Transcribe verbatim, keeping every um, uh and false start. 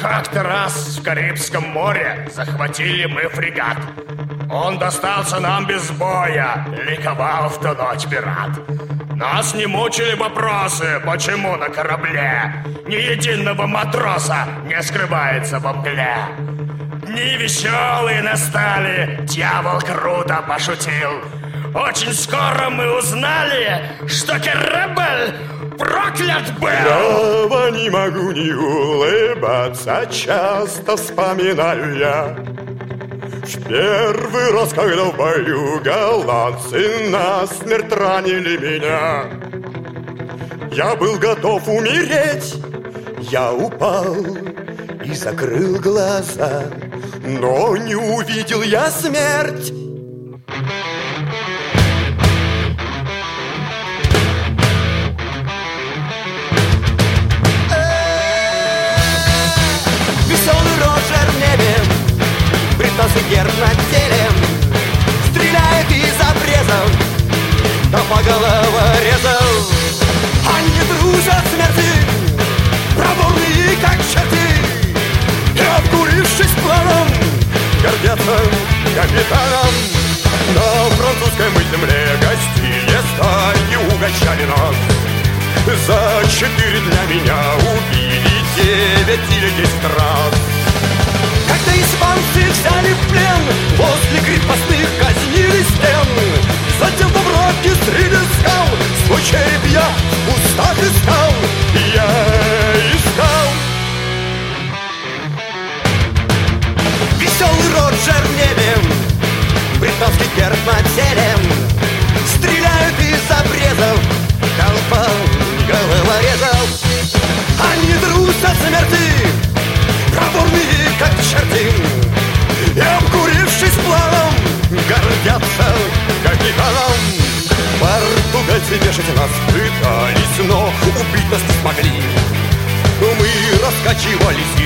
Как-то раз в Карибском море захватили мы фрегат. Он достался нам без боя, ликовал в ту ночь пират. Нас не мучили вопросы, почему на корабле ни единого матроса не скрывается во мгле. Дни веселые настали, дьявол круто пошутил. Очень скоро мы узнали, что корабль проклят был. Право не могу не улыбаться, часто вспоминаю я в первый раз, когда в бою голландцы насмерть ранили меня. Я был готов умереть, я упал и закрыл глаза, но не увидел я смерть. Британский герб над телем стреляет из обрезов, да по головорезов. Они дружат смерти, проворные как черти, и обкурившись планом, гордятся капитаном. На французской мы земле гостине стаи угощали нас. За четыре дня меня убили девять или десять раз. Когда испанцы взяли в плен, возле крепостных казнили стен. Затем во враге среди скал свой череп я в кустах искал. Я искал. Веселый Роджер в небе, британский герб над селем, стреляют из обрезов, толпа головорезов. Они трусят смерти, проворные как черти, и обкурившись планом, гордятся капитаном. Португальцы вешать нас пытались, но убить нас не смогли. Мы раскачивались